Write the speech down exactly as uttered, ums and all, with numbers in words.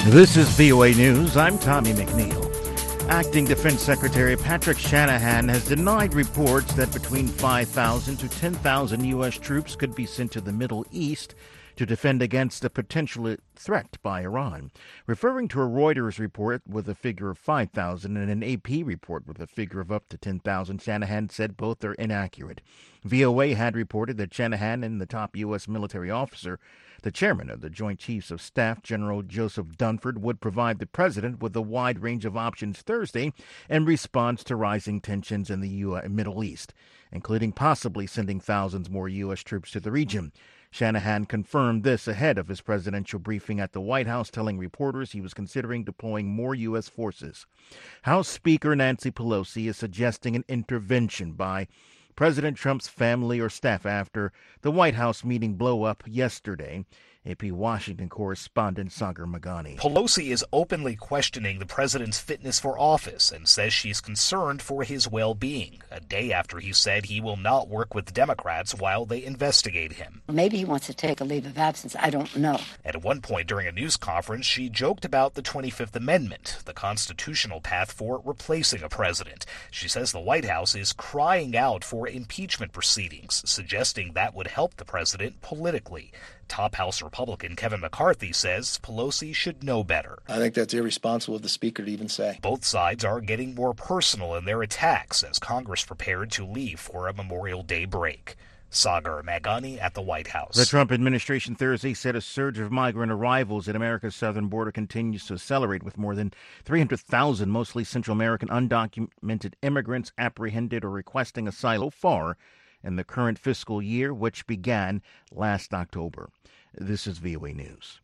This is V O A News. I'm Tommy McNeil. Acting Defense Secretary Patrick Shanahan has denied reports that between five thousand to ten thousand U S troops could be sent to the Middle East to defend against a potential threat by Iran. Referring to a Reuters report with a figure of five thousand and an A P report with a figure of up to ten thousand, Shanahan said both are inaccurate. V O A had reported that Shanahan and the top U S military officer, the chairman of the Joint Chiefs of Staff, General Joseph Dunford, would provide the president with a wide range of options Thursday in response to rising tensions in the U S Middle East, including possibly sending thousands more U S troops to the region. Shanahan confirmed this ahead of his presidential briefing at the White House, telling reporters he was considering deploying more U S forces. House Speaker Nancy Pelosi is suggesting an intervention by President Trump's family or staff after the White House meeting blow up yesterday. A P Washington correspondent Sagar Meghani. Pelosi is openly questioning the president's fitness for office and says she's concerned for his well-being, a day after he said he will not work with Democrats while they investigate him. Maybe he wants to take a leave of absence. I don't know. At one point during a news conference, she joked about the twenty-fifth Amendment, the constitutional path for replacing a president. She says the White House is crying out for impeachment proceedings, suggesting that would help the president politically. Top House Republican Kevin McCarthy says Pelosi should know better. I think that's irresponsible of the Speaker to even say. Both sides are getting more personal in their attacks as Congress prepared to leave for a Memorial Day break. Sagar Meghani at the White House. The Trump administration Thursday said a surge of migrant arrivals at America's southern border continues to accelerate, with more than three hundred thousand mostly Central American undocumented immigrants apprehended or requesting asylum so far in the current fiscal year, which began last October. This is V O A News.